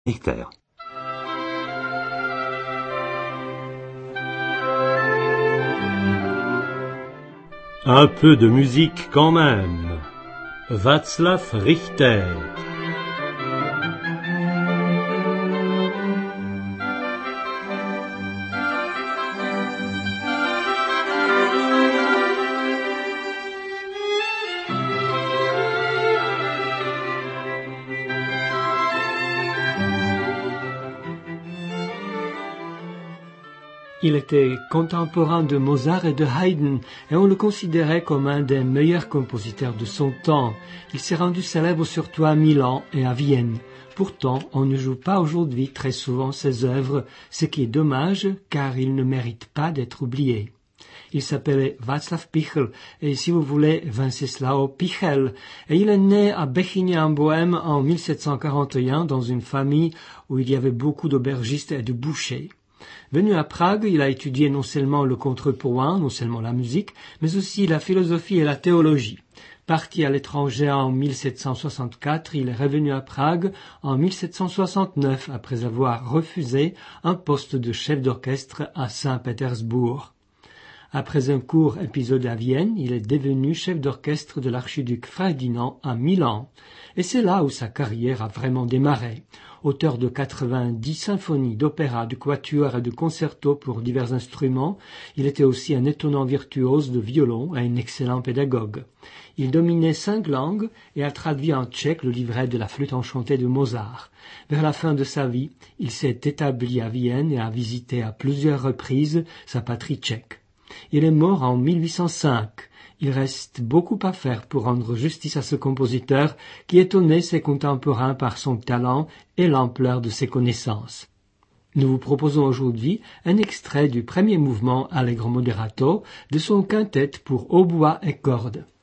Richter. Un peu de musique quand même. Václav Richter. Il était contemporain de Mozart et de Haydn, et on le considérait comme un des meilleurs compositeurs de son temps. Il s'est rendu célèbre surtout à Milan et à Vienne. Pourtant, on ne joue pas aujourd'hui très souvent ses œuvres, ce qui est dommage, car il ne mérite pas d'être oublié. Il s'appelait Václav Pichl, et si vous voulez, Wenceslao Pichl, et il est né à Bechyně en Bohême en 1741 dans une famille où il y avait beaucoup d'aubergistes et de bouchers. Venu à Prague, il a étudié non seulement le contrepoint, non seulement la musique, mais aussi la philosophie et la théologie. Parti à l'étranger en 1764, il est revenu à Prague en 1769 après avoir refusé un poste de chef d'orchestre à Saint-Pétersbourg. Après un court épisode à Vienne, il est devenu chef d'orchestre de l'archiduc Ferdinand à Milan. Et c'est là où sa carrière a vraiment démarré. Auteur de 90 symphonies, d'opéras, de quatuors et de concertos pour divers instruments, il était aussi un étonnant virtuose de violon et un excellent pédagogue. Il dominait 5 langues et a traduit en tchèque le livret de la flûte enchantée de Mozart. Vers la fin de sa vie, il s'est établi à Vienne et a visité à plusieurs reprises sa patrie tchèque. Il est mort en 1805. Il reste beaucoup à faire pour rendre justice à ce compositeur qui étonnait ses contemporains par son talent et l'ampleur de ses connaissances. Nous vous proposons aujourd'hui un extrait du premier mouvement Allegro moderato de son quintet pour hautbois et cordes.